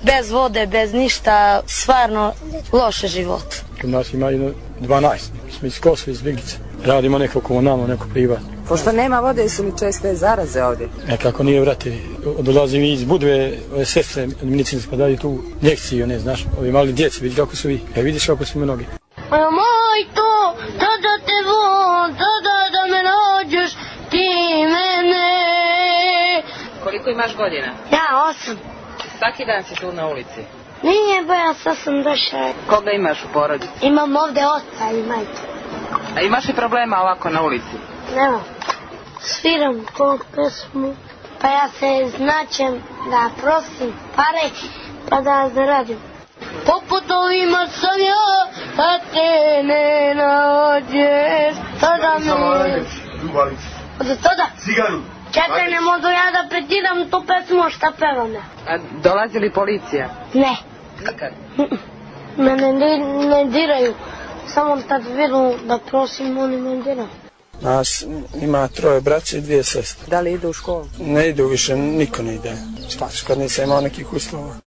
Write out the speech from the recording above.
bez vode, bez ništa, stvarno loše život. Kod nas ima 12, smo iz Kosova, iz Viglice. Radimo neko komunalno, neko privatno. Pošto nema vode su mi česte zaraze ovdje. Kako nije, vrati, dolazim iz Budve, ove sestre medicinske pa daju tu njekciju, ne znaš, ovi mali djeci, vidi kako su vi, vidiš kako su mnogi. Majko, tada te von, tada da me nađeš, ti mene. Koliko imaš godina? Ja, 8. Svaki dan si tu na ulici. Nije, bo ja sad sam došla. Koga imaš u porodici? Imam ovdje oca i majku. A imaš li problema ovako na ulici? Nema. Sviram koju pesmu, pa ja se značem da prosim pare, pa da zaradim. Po putovima sam ja, a te ne nađeš, tada me... Od toga? Cigaru. Čekaj, ne mogu ja da prekiram tu pesmu, šta pevam ja. A dolazi li policija? Ne. Nikad? Mene ne diraju, samo kad vidu da prosim, oni me diraju. Nas ima 3 braće i 2 sestre. Da li idu u školu? Ne idu više, niko ne ide. Što kad nisam imao nekih uslova.